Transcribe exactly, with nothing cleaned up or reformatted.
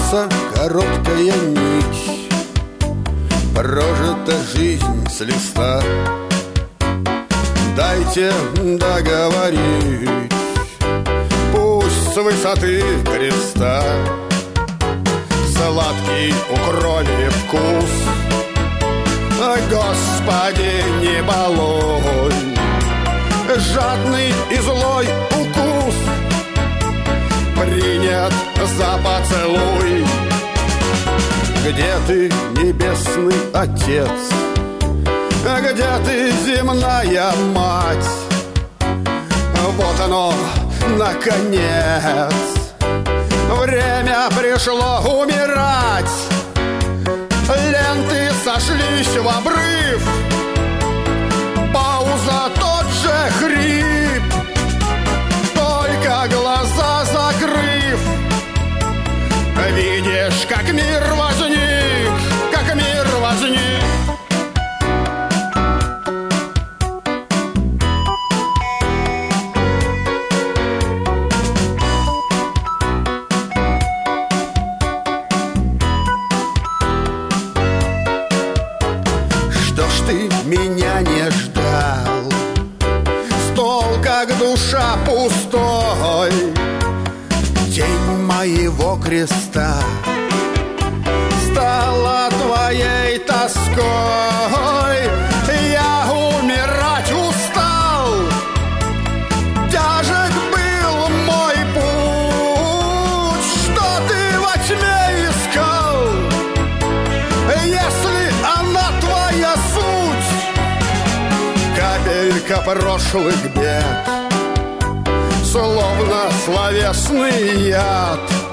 Тянется короткая нить, прожита жизнь с листа. Дайте договорить, пусть с высоты креста сладкий у крови вкус. Господи, не балуй, жадный и злой укус принят за поцелуй. Где ты, небесный Отец? Где ты, земная мать? Вот оно, наконец, время пришло умирать. Ленты сошлись в обрыв, пауза, тот же хрип. Только глаза закрыв, видишь, как мир возник, как мир возник. Что ж ты меня не ждал? Стол, как душа, пустой. Тень моего креста стала твоей тоской. Я умирать устал, тяжек был мой путь. Что ты во тьме искал, если она твоя суть? Капелька прошлых бед, словно словесный яд,